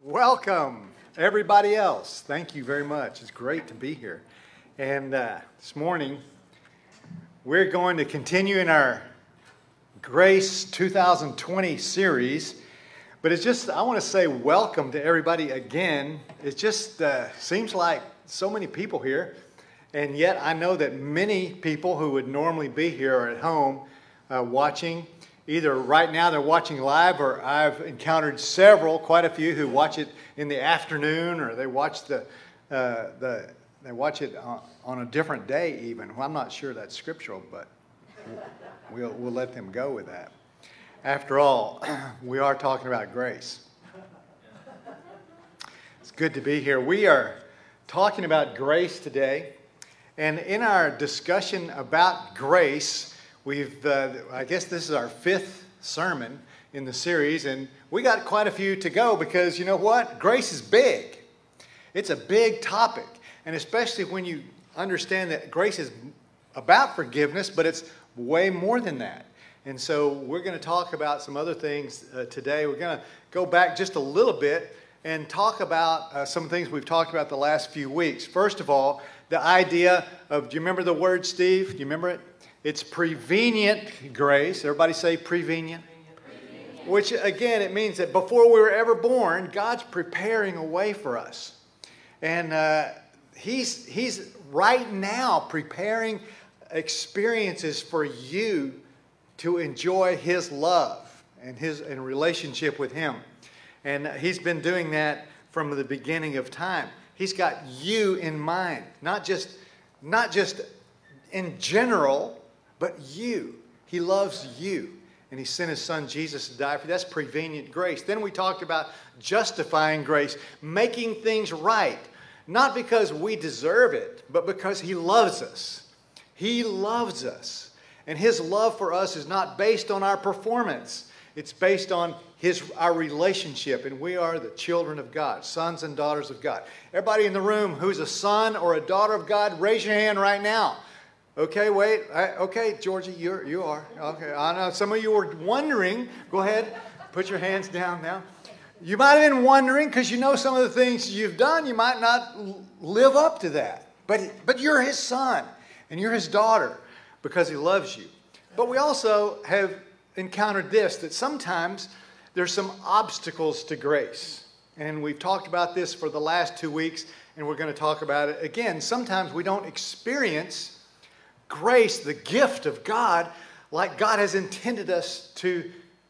Welcome, everybody else. Thank you very much. It's great to be here. And this morning, we're going to continue in our Grace 2020 series. But it's just, I want to say welcome to everybody again. It just seems like so many people here. And yet I know that many people who would normally be here are at home watching. Either right now they're watching live, or I've encountered quite a few who watch it in the afternoon, or they watch it on a different day even. Well, I'm not sure that's scriptural, but we'll let them go with that. After all, we are talking about grace. It's good to be here. We are talking about grace today, and in our discussion about grace, I guess this is our fifth sermon in the series, and we got quite a few to go because you know what? Grace is big. It's a big topic, and especially when you understand that grace is about forgiveness, but it's way more than that. And so we're going to talk about some other things today. We're going to go back just a little bit and talk about some things we've talked about the last few weeks. First of all, the idea of, do you remember the word, Steve? Do you remember it? It's prevenient grace. Everybody say prevenient. Prevenient. Which, again, it means that before we were ever born, God's preparing a way for us. And He's right now preparing experiences for you to enjoy His love and relationship with Him. And He's been doing that from the beginning of time. He's got you in mind, not just in general, but you. He loves you. And He sent His Son Jesus to die for you. That's prevenient grace. Then we talked about justifying grace, making things right. Not because we deserve it, but because He loves us. He loves us. And His love for us is not based on our performance. It's based on our relationship. And we are the children of God, sons and daughters of God. Everybody in the room who's a son or a daughter of God, raise your hand right now. Okay, wait. Okay, Georgie, you are. Okay, I know some of you were wondering. Go ahead, put your hands down now. You might have been wondering because you know some of the things you've done. You might not live up to that. But you're His son and you're His daughter because He loves you. But we also have encountered this, that sometimes there's some obstacles to grace. And we've talked about this for the last 2 weeks, and we're going to talk about it again. Sometimes we don't experience grace, the gift of God, like God has intended us to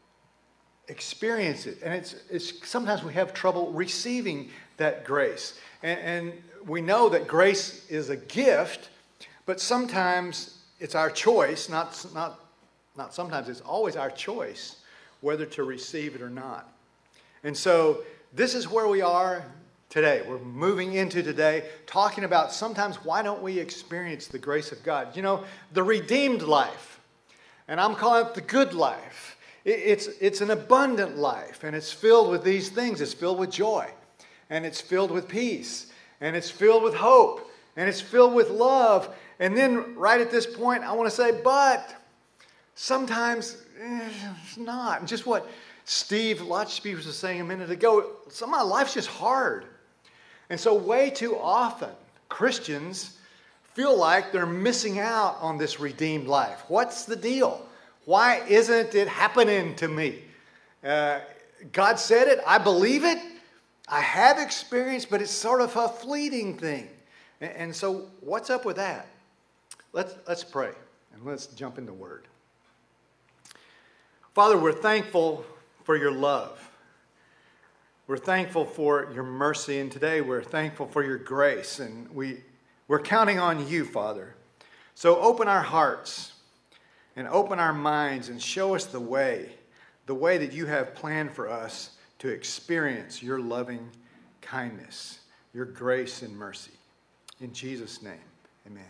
experience it. And it's sometimes we have trouble receiving that grace. And we know that grace is a gift, but sometimes it's our choice, not sometimes, it's always our choice whether to receive it or not. And so this is where we are today. We're moving into today talking about sometimes why don't we experience the grace of God? You know, the redeemed life, and I'm calling it the good life. It's an abundant life, and it's filled with these things. It's filled with joy, and it's filled with peace, and it's filled with hope, and it's filled with love. And then right at this point, I want to say, but sometimes it's not. And just what Steve Lotchby was saying a minute ago, some of my life's just hard. And so way too often, Christians feel like they're missing out on this redeemed life. What's the deal? Why isn't it happening to me? God said it. I believe it. I have experience, but it's sort of a fleeting thing. And so what's up with that? Let's pray, and let's jump into the Word. Father, we're thankful for your love. We're thankful for your mercy, and today we're thankful for your grace, and we're counting on you, Father. So open our hearts and open our minds and show us the way that you have planned for us to experience your loving kindness, your grace and mercy. In Jesus' name, amen.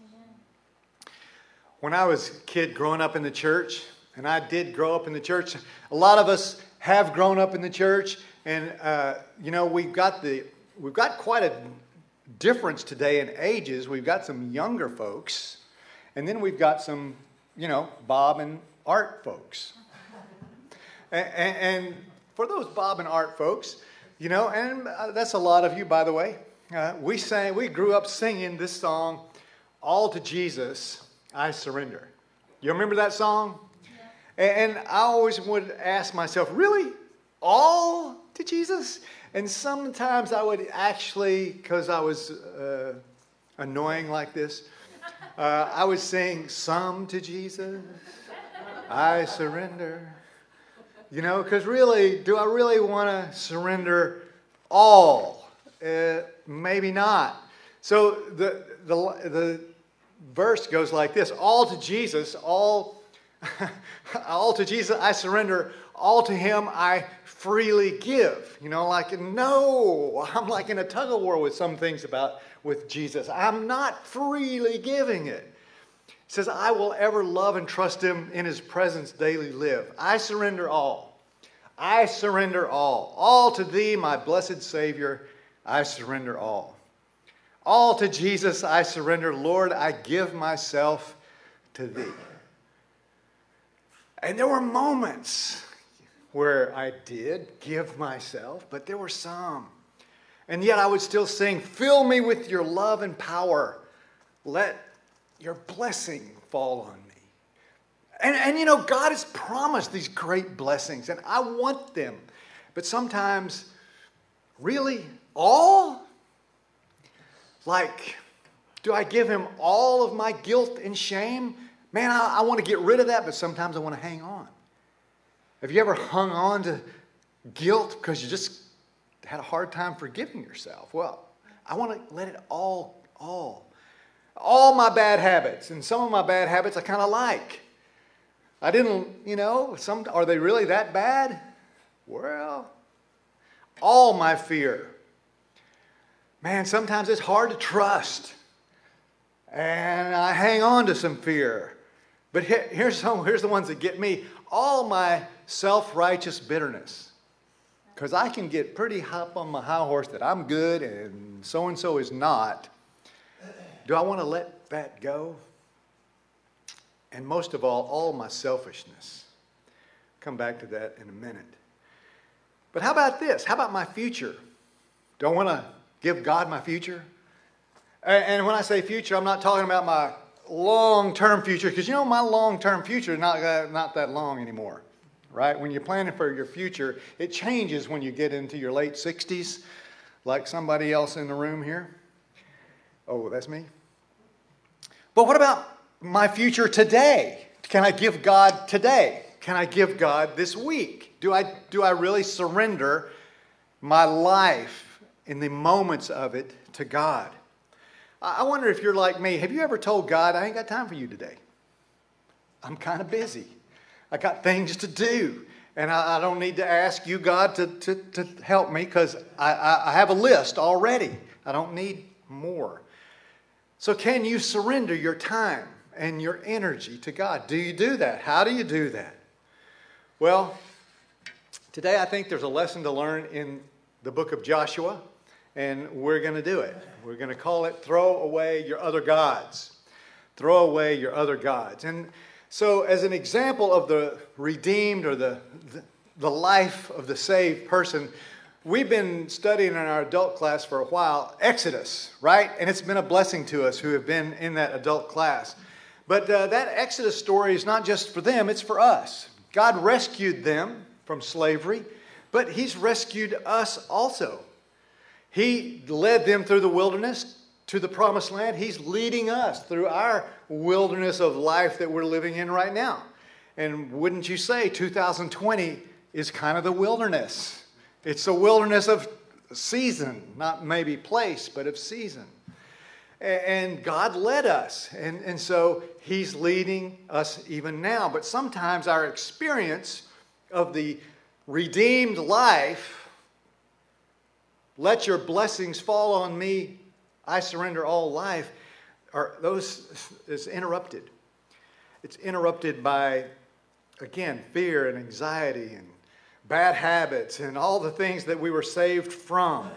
When I was a kid growing up in the church, and I did grow up in the church, a lot of us have grown up in the church, and we've got quite a difference today in ages. We've got some younger folks, and then we've got some, Bob and Art folks. And for those Bob and Art folks, You know, and that's a lot of you, by the way. We grew up singing this song, All to Jesus, I Surrender. You remember that song? Yeah. And I always would ask myself, really? All to Jesus? And sometimes I would actually, because I was annoying like this, I would sing, some to Jesus, I surrender. You know, because really, do I really want to surrender all? Maybe not. So the verse goes like this: all to Jesus, all to Jesus I surrender. All to Him I freely give. You know, like no, I'm like in a tug of war with some things with Jesus. I'm not freely giving it. It says, I will ever love and trust Him, in His presence daily live. I surrender all. I surrender all. All to Thee, my blessed Savior, I surrender all. All to Jesus I surrender. Lord, I give myself to Thee. And there were moments where I did give myself, but there were some. And yet I would still sing, fill me with your love and power. Let your blessing fall on me. And you know, God has promised these great blessings, and I want them. But sometimes, really, all? Like, do I give Him all of my guilt and shame? Man, I want to get rid of that, but sometimes I want to hang on. Have you ever hung on to guilt because you just had a hard time forgiving yourself? Well, I want to let it all my bad habits. And some of my bad habits I kind of like. I didn't, you know, are they really that bad? Well, all my fear. Man, sometimes it's hard to trust. And I hang on to some fear. But here's the ones that get me. All my self-righteous bitterness. Because I can get pretty up on my high horse that I'm good and so is not. Do I want to let that go? And most of all my selfishness. Come back to that in a minute. But how about this? How about my future? Do I want to give God my future? And when I say future, I'm not talking about my long-term future, because you know my long-term future is not that long anymore, right? When you're planning for your future, it changes when you get into your late 60s, like somebody else in the room here. Oh, that's me. But what about my future today? Can I give God today? Can I give God this week? Do I really surrender my life in the moments of it to God? I wonder if you're like me. Have you ever told God, I ain't got time for you today? I'm kind of busy. I got things to do. And I don't need to ask you, God, to help me, because I have a list already. I don't need more. So can you surrender your time and your energy to God? Do you do that? How do you do that? Well, today I think there's a lesson to learn in the book of Joshua. And we're going to do it. We're going to call it Throw Away Your Other Gods. Throw away your other gods. And so as an example of the redeemed or the life of the saved person, we've been studying in our adult class for a while, Exodus, right? And it's been a blessing to us who have been in that adult class. But that Exodus story is not just for them, it's for us. God rescued them from slavery, but He's rescued us also. He led them through the wilderness to the promised land. He's leading us through our wilderness of life that we're living in right now. And wouldn't you say 2020 is kind of the wilderness? It's a wilderness of season, not maybe place, but of season. And God led us. And so He's leading us even now. But sometimes our experience of the redeemed life, let your blessings fall on me, I surrender all life, is interrupted. It's interrupted by, again, fear and anxiety and bad habits and all the things that we were saved from.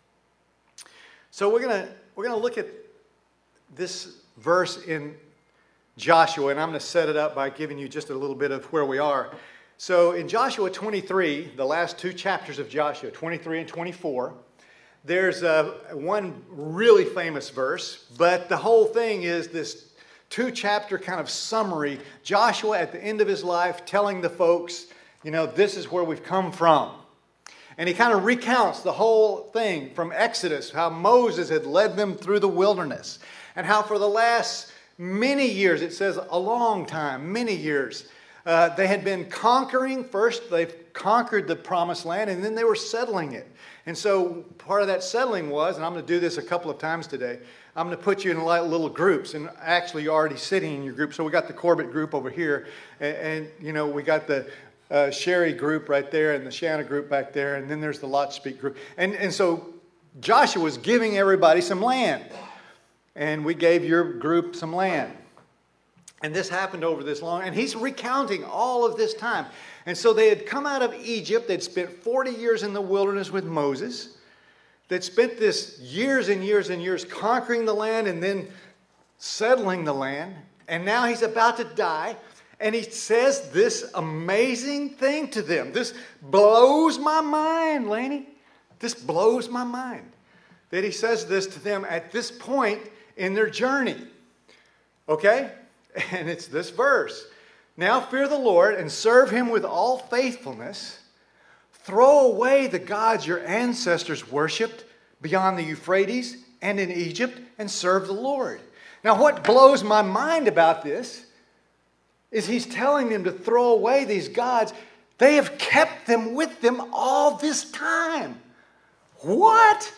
So we're gonna look at this verse in Joshua, and I'm going to set it up by giving you just a little bit of where we are. So in Joshua 23, the last two chapters of Joshua, 23 and 24, there's one really famous verse, but the whole thing is this two-chapter kind of summary. Joshua at the end of his life telling the folks, this is where we've come from. And he kind of recounts the whole thing from Exodus, how Moses had led them through the wilderness, and how for the last many years, it says a long time, many years, they had been conquering. First, they've conquered the promised land, and then they were settling it. And so part of that settling was, and I'm going to do this a couple of times today, I'm going to put you in little groups. And actually, you're already sitting in your group. So we got the Corbett group over here. And we got the Sherry group right there and the Shanna group back there. And then there's the Lot Speak group. And so Joshua was giving everybody some land. And we gave your group some land. And this happened over this long. And he's recounting all of this time. And so they had come out of Egypt. They'd spent 40 years in the wilderness with Moses. They'd spent this years and years and years conquering the land and then settling the land. And now he's about to die. And he says this amazing thing to them. This blows my mind, Laney. This blows my mind. That he says this to them at this point in their journey. Okay? And it's this verse. Now fear the Lord and serve him with all faithfulness. Throw away the gods your ancestors worshipped beyond the Euphrates and in Egypt and serve the Lord. Now what blows my mind about this is he's telling them to throw away these gods. They have kept them with them all this time. What?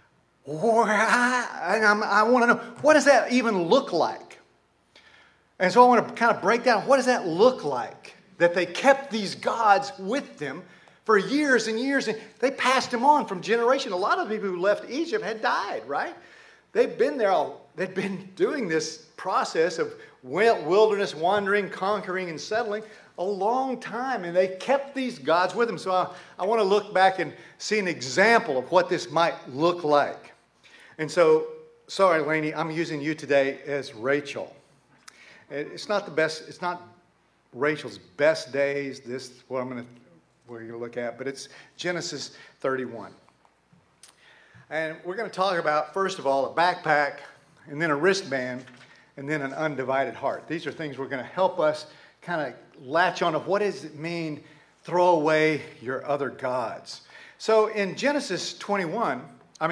I want to know, what does that even look like? And so I want to kind of break down, what does that look like? That they kept these gods with them for years and years. And they passed them on from generation. A lot of the people who left Egypt had died, right? They've been there they've been doing this process of wilderness wandering, conquering, and settling a long time. And they kept these gods with them. So I want to look back and see an example of what this might look like. And so, sorry, Lainey, I'm using you today as Rachel. It's not the best, it's not Rachel's best days. This is what we're going to look at, but it's Genesis 31. And we're going to talk about, first of all, a backpack, and then a wristband, and then an undivided heart. These are things we're going to help us kind of latch on to what does it mean, throw away your other gods. So in Genesis 31,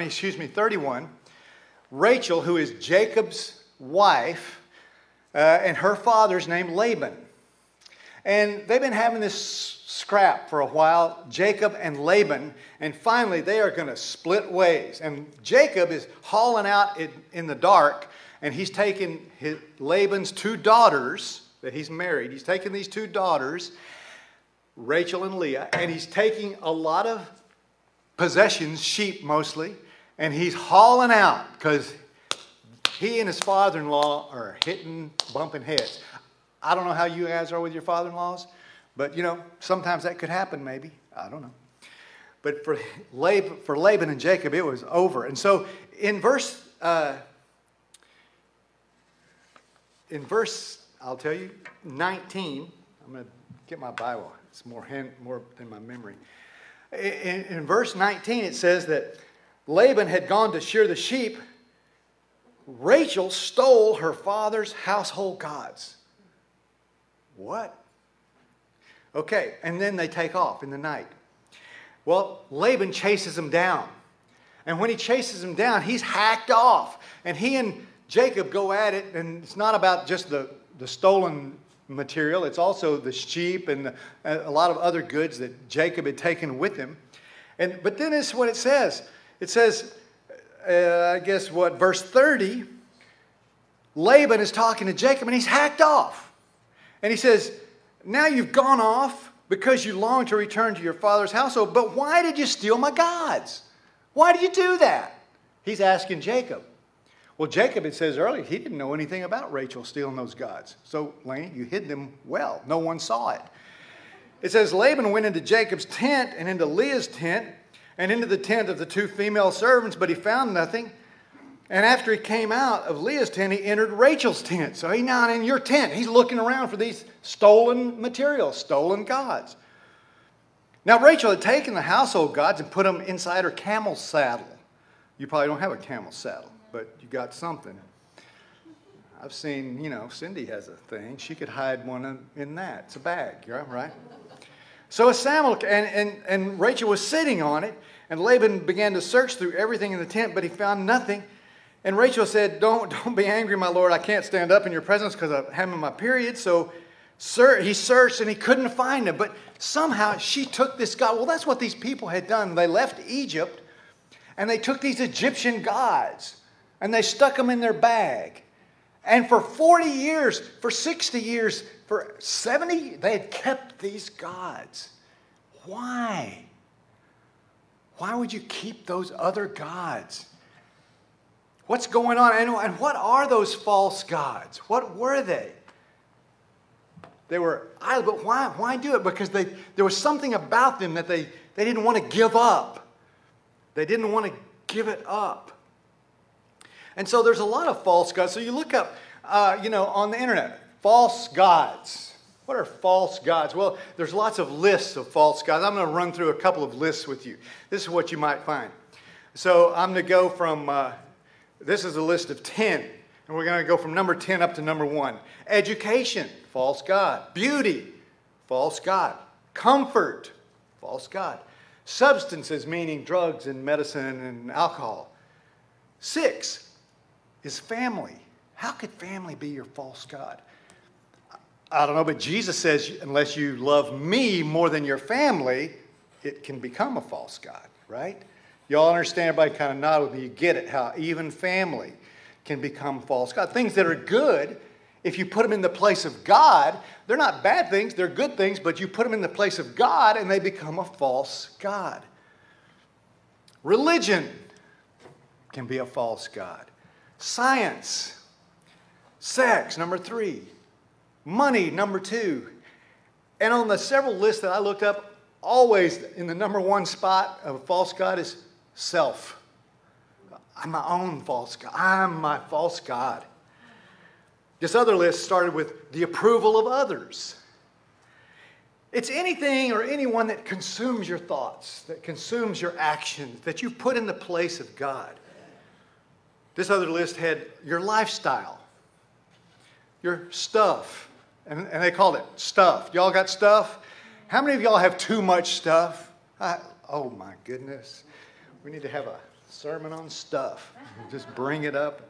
Rachel, who is Jacob's wife, and her father's named Laban. And they've been having this scrap for a while, Jacob and Laban, and finally they are going to split ways. And Jacob is hauling out in the dark, and he's taking Laban's two daughters that he's married. He's taking these two daughters, Rachel and Leah, and he's taking a lot of possessions, sheep mostly, and he's hauling out because he and his father-in-law are bumping heads. I don't know how you guys are with your father-in-laws, but, sometimes that could happen maybe. I don't know. But for Laban and Jacob, it was over. And so in verse, I'll tell you, 19, I'm going to get my Bible. It's more than my memory. In verse 19, it says that Laban had gone to shear the sheep. Rachel stole her father's household gods. What? Okay, and then they take off in the night. Well, Laban chases them down. And when he chases them down, he's hacked off. And he and Jacob go at it, and it's not about just the stolen material. It's also the sheep and a lot of other goods that Jacob had taken with him. But then it's what it says. It says, verse 30, Laban is talking to Jacob and he's hacked off. And he says, now you've gone off because you long to return to your father's household, but why did you steal my gods? Why did you do that? He's asking Jacob. Well, Jacob, it says earlier, he didn't know anything about Rachel stealing those gods. So, Laney, you hid them well. No one saw it. It says, Laban went into Jacob's tent and into Leah's tent and into the tent of the two female servants, but he found nothing. And after he came out of Leah's tent, he entered Rachel's tent. So he's not in your tent. He's looking around for these stolen materials, stolen gods. Now, Rachel had taken the household gods and put them inside her camel's saddle. You probably don't have a camel saddle, but you got something. I've seen, Cindy has a thing. She could hide one in that. It's a bag, right? So Samuel and Rachel was sitting on it, and Laban began to search through everything in the tent, but he found nothing. And Rachel said, "Don't be angry, my lord. I can't stand up in your presence because I'm having my period." So he searched and he couldn't find him. But somehow she took this god. Well, that's what these people had done. They left Egypt and they took these Egyptian gods and they stuck them in their bag. And for 40 years, for 60 years, for 70, they had kept these gods. Why? Why would you keep those other gods? What's going on? And what are those false gods? What were they? They were idol, but why do it? Because there was something about them that they didn't want to give up. They didn't want to give it up. And so there's a lot of false gods. So you look up, on the internet, false gods. What are false gods? Well, there's lots of lists of false gods. I'm going to run through a couple of lists with you. This is what you might find. So I'm going to go from, this is a list of 10. And we're going to go from number 10 up to number 1. Education, false god. Beauty, false god. Comfort, false god. Substances, meaning drugs and medicine and alcohol. 6 is family. How could family be your false god? I don't know, but Jesus says, unless you love me more than your family, it can become a false god, right? Y'all understand? Everybody kind of nod with me. You get it, how even family can become false god. Things that are good, if you put them in the place of God, they're not bad things, they're good things, but you put them in the place of God and they become a false god. Religion can be a false god. Science. Sex, number 3. Money, number 2. And on the several lists that I looked up, always in the number 1 spot of a false god is self. I'm my own false god. I'm my false god. This other list started with the approval of others. It's anything or anyone that consumes your thoughts, that consumes your actions, that you put in the place of God. This other list had your lifestyle, your stuff, and they called it stuff. Y'all got stuff? How many of y'all have too much stuff? Oh my goodness. We need to have a sermon on stuff. Just bring it up.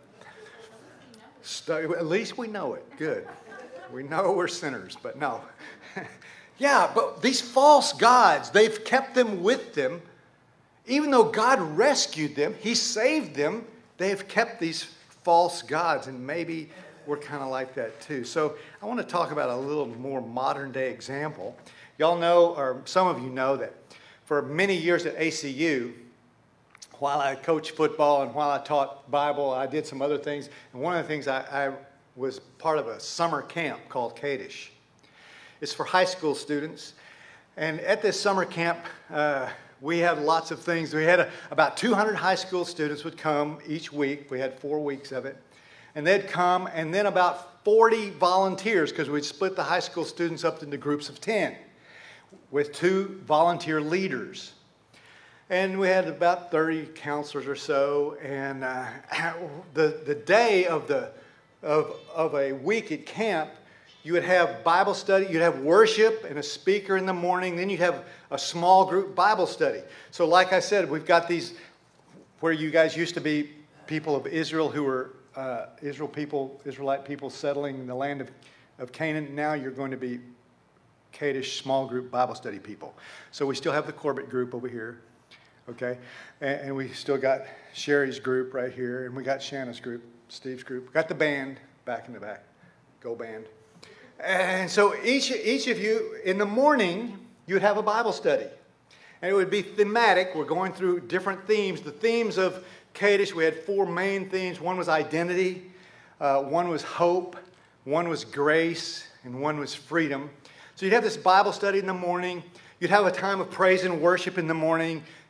At least we know it. Good. We know we're sinners, but no. Yeah, but these false gods, they've kept them with them. Even though God rescued them, He saved them, they have kept these false gods, and maybe we're kind of like that too. So I want to talk about a little more modern day example. Y'all know, or some of you know, that for many years at ACU, while I coached football and while I taught Bible, I did some other things. And one of the things, I was part of a summer camp called Kadesh. It's for high school students. And at this summer camp, we had lots of things. We had about 200 high school students would come each week. We had 4 weeks of it. And they'd come, and then about 40 volunteers, because we'd split the high school students up into groups of 10 with 2 volunteer leaders. And we had about 30 counselors or so. And the day of a week at camp, you would have Bible study, you'd have worship and a speaker in the morning, then you'd have a small group Bible study. So like I said, we've got these, where you guys used to be people of Israel who were Israelite people settling in the land of Canaan. Now you're going to be Kadesh small group Bible study people. So we still have the Corbett group over here, okay? And we still got Sherry's group right here, and we got Shanna's group, Steve's group. We got the band back in the back. Go band. And so each of you, in the morning, you would have a Bible study. And it would be thematic. We're going through different themes. The themes of Kadesh, we had 4 main themes. One was identity, one was hope, one was grace, and one was freedom. So you'd have this Bible study in the morning. You'd have a time of praise and worship in the morning.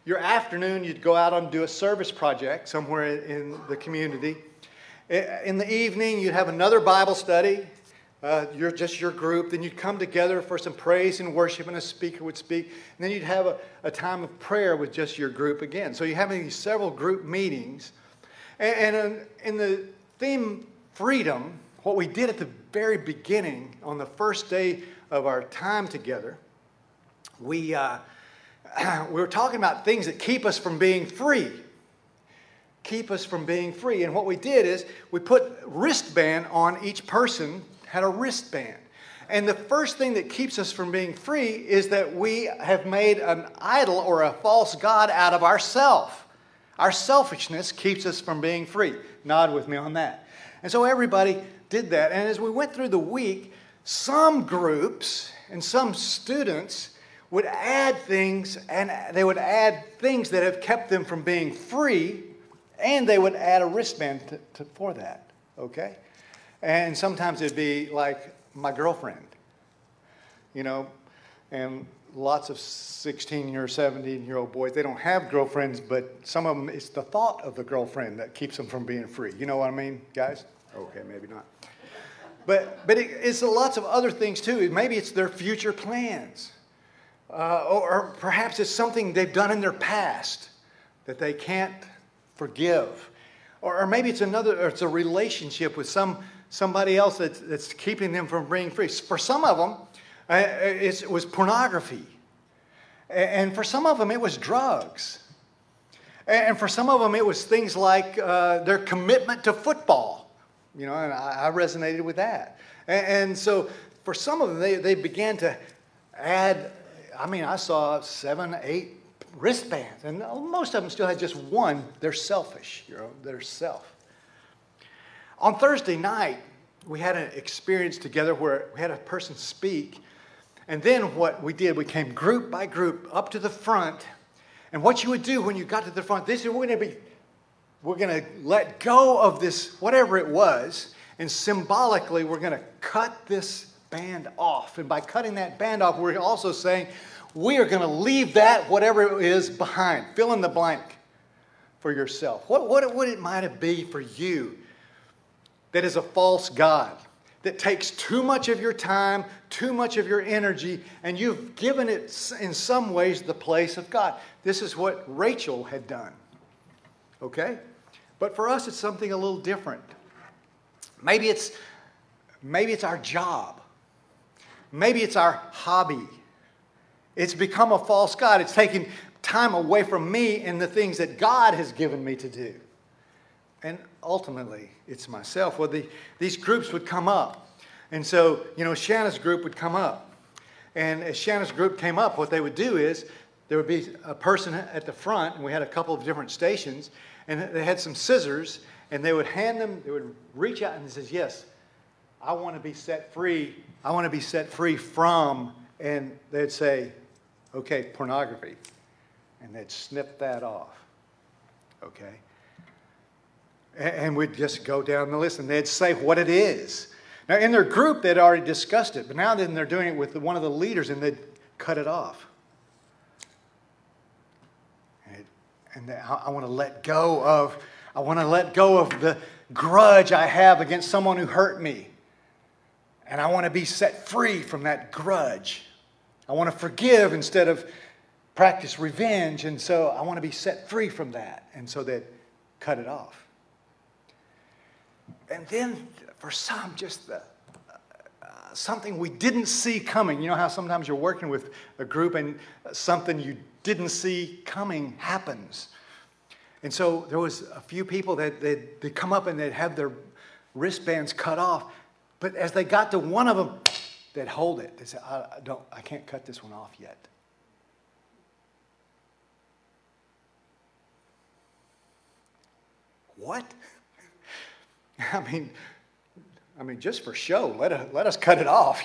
your afternoon, you'd go out and do a service project somewhere in the community. In the evening, you'd have another Bible study. Your group. Then you'd come together for some praise and worship, and a speaker would speak. And then you'd have a time of prayer with just your group again. So you're having these several group meetings. And in the theme freedom, what we did at the very beginning, on the first day of our time together, we were talking about things that keep us from being free. Keep us from being free. And what we did is we put wristband on each person, had a wristband. And the first thing that keeps us from being free is that we have made an idol or a false god out of ourselves. Our selfishness keeps us from being free. Nod with me on that. And so everybody did that. And as we went through the week, some groups and some students would add things, and they would add things that have kept them from being free, and they would add a wristband for that, okay? And sometimes it'd be like my girlfriend, and lots of 16-year, 17-year-old boys, they don't have girlfriends, but some of them, it's the thought of the girlfriend that keeps them from being free. You know what I mean, guys? Okay, maybe not. But it's lots of other things too. Maybe it's their future plans. Or perhaps it's something they've done in their past that they can't forgive. Or maybe it's it's a relationship with somebody else that's keeping them from being free. For some of them, it was pornography. And for some of them, it was drugs. And for some of them, it was things like their commitment to football. And I resonated with that. And so for some of them, they began to add, I saw 7, 8 wristbands. And most of them still had just one. They're selfish, they're self. On Thursday night, we had an experience together where we had a person speak. And then what we did, we came group by group up to the front. And what you would do when you got to the front, we're going to let go of this, whatever it was, and symbolically we're going to cut this band off. And by cutting that band off, we're also saying we are going to leave that, whatever it is, behind. Fill in the blank for yourself. What would it might have been for you that is a false god, that takes too much of your time, too much of your energy, and you've given it in some ways the place of God? This is what Rachel had done. Okay? But for us, it's something a little different. Maybe it's our job. Maybe it's our hobby. It's become a false god. It's taking time away from me and the things that God has given me to do. And ultimately, it's myself. Well, these groups would come up. And so, Shanna's group would come up. And as Shanna's group came up, what they would do is there would be a person at the front, and we had a couple of different stations, and they had some scissors, and they would hand them, they would reach out and they says, yes, I want to be set free. I want to be set free from, and they'd say, okay, pornography. And they'd snip that off. Okay? And we'd just go down the list, and they'd say what it is. Now, in their group, they'd already discussed it, but now then they're doing it with one of the leaders, and they'd cut it off. And I want to let go of the grudge I have against someone who hurt me. And I want to be set free from that grudge. I want to forgive instead of practice revenge, and so I want to be set free from that. And so they'd cut it off. And then for some, just something we didn't see coming. You know how sometimes you're working with a group and something you didn't see coming happens. And so there was a few people that they'd come up and they'd have their wristbands cut off. But as they got to one of them, they'd hold it. They said, I can't cut this one off yet. What? I mean, just for show, let us cut it off,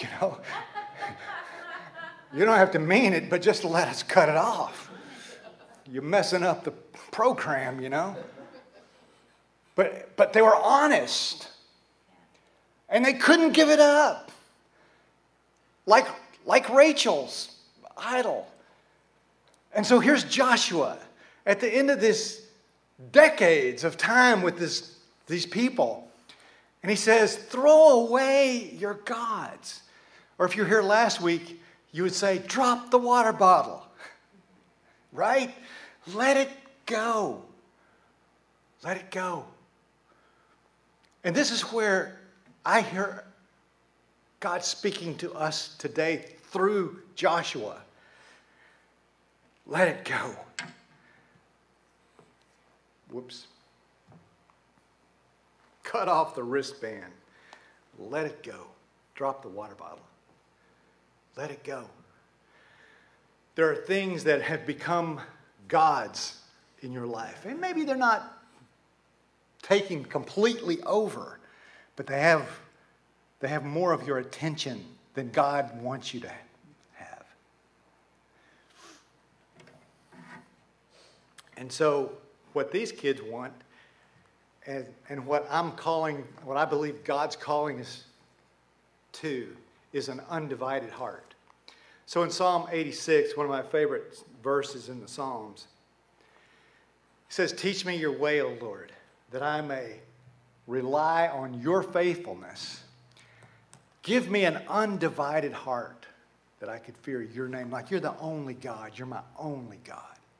You don't have to mean it, but just let us cut it off. You're messing up the program, But they were honest. And they couldn't give it up. Like Rachel's idol. And so here's Joshua. At the end of this decades of time with these people. And he says, throw away your gods. Or if you're here last week, you would say, drop the water bottle. Right? Let it go. Let it go. And this is where I hear God speaking to us today through Joshua. Let it go. Whoops. Cut off the wristband. Let it go. Drop the water bottle. Let it go. There are things that have become gods in your life. And maybe they're not taking completely over, but they have more of your attention than God wants you to have. And so what these kids want, and what I believe God's calling us to, is an undivided heart. So in Psalm 86, one of my favorite verses in the Psalms, it says, teach me your way, O Lord, that I may rely on your faithfulness. Give me an undivided heart that I could fear your name. Like you're the only God. You're my only God.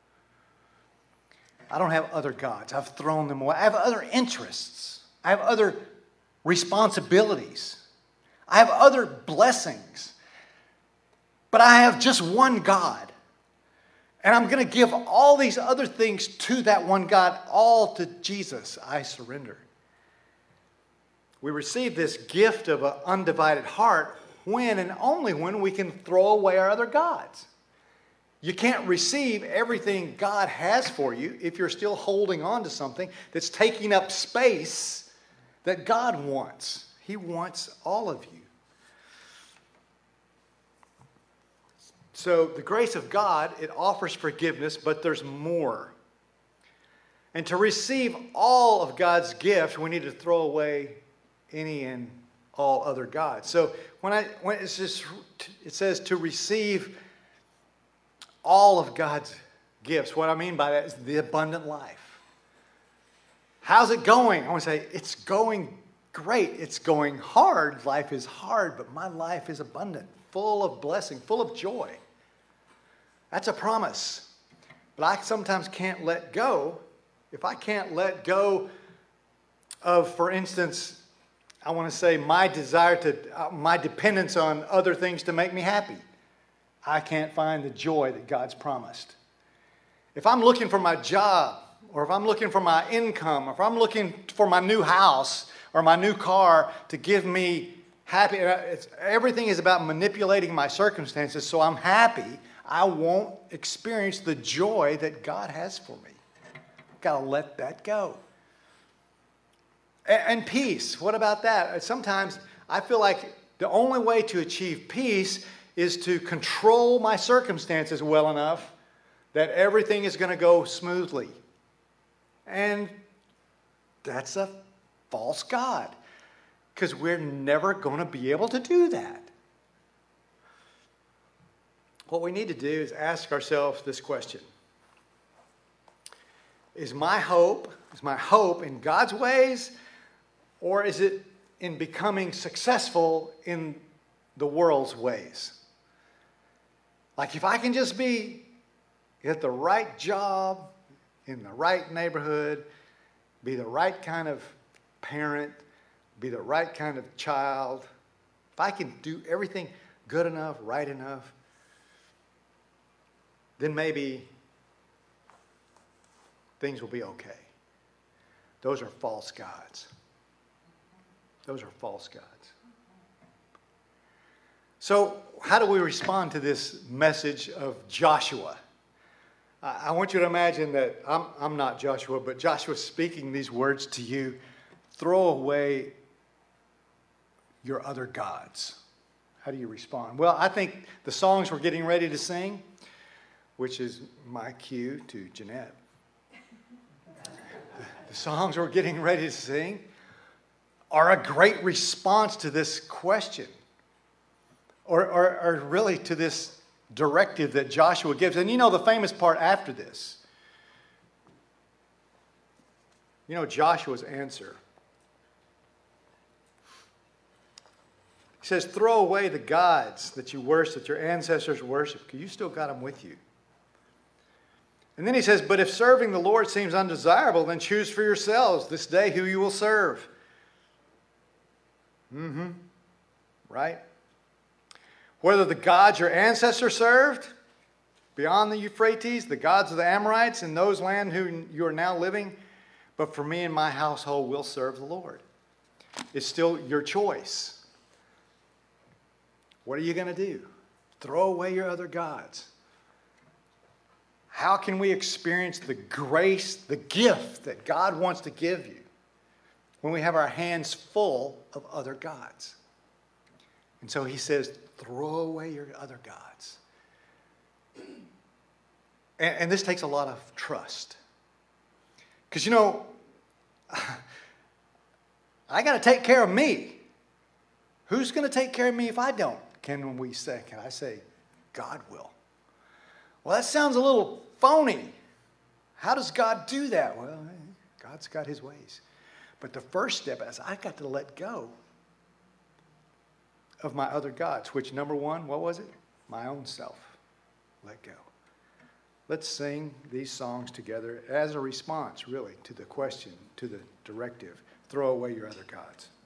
I don't have other gods. I've thrown them away. I have other interests. I have other responsibilities. I have other blessings. But I have just one God. And I'm going to give all these other things to that one God, all to Jesus. I surrender. We receive this gift of an undivided heart when and only when we can throw away our other gods. You can't receive everything God has for you if you're still holding on to something that's taking up space that God wants. He wants all of you. So the grace of God, it offers forgiveness, but there's more. And to receive all of God's gift, we need to throw away any and all other gods. So when it says to receive all of God's gifts, what I mean by that is the abundant life. How's it going? I want to say it's going great. It's going hard. Life is hard, but my life is abundant, full of blessing, full of joy. That's a promise. But I sometimes can't let go. If I can't let go of, for instance, I want to say my desire to, my dependence on other things to make me happy, I can't find the joy that God's promised. If I'm looking for my job, or if I'm looking for my income, or if I'm looking for my new house or my new car to give me happy, everything is about manipulating my circumstances so I'm happy, I won't experience the joy that God has for me. I've got to let that go. And peace, what about that? Sometimes I feel like the only way to achieve peace is to control my circumstances well enough that everything is going to go smoothly. And that's a false god, because we're never going to be able to do that. What we need to do is ask ourselves this question. Is my hope in God's ways, or is it in becoming successful in the world's ways? Like if I can just be at the right job, in the right neighborhood, be the right kind of parent, be the right kind of child, if I can do everything good enough, right enough, then maybe things will be okay. Those are false gods. Those are false gods. So how do we respond to this message of Joshua? I want you to imagine that I'm not Joshua, but Joshua's speaking these words to you. Throw away your other gods. How do you respond? Well, I think the songs we're getting ready to sing, which is my cue to Jeanette. The songs we're getting ready to sing are a great response to this question, or really to this directive that Joshua gives. And you know the famous part after this. You know Joshua's answer. He says, throw away the gods that you worship, that your ancestors worship, because you still got them with you. And then he says, but if serving the Lord seems undesirable, then choose for yourselves this day who you will serve. Right? Whether the gods your ancestors served beyond the Euphrates, the gods of the Amorites in those lands who you are now living, but for me and my household will serve the Lord. It's still your choice. What are you going to do? Throw away your other gods. How can we experience the grace, the gift that God wants to give you when we have our hands full of other gods? And so he says, throw away your other gods. And this takes a lot of trust. Because, you know, I got to take care of me. Who's going to take care of me if I don't? Can I say, God will? Well, that sounds a little phony. How does God do that? Well, God's got his ways. But the first step is I've got to let go of my other gods, which number one, what was it? My own self. Let go. Let's sing these songs together as a response, really, to the question, to the directive. Throw away your other gods.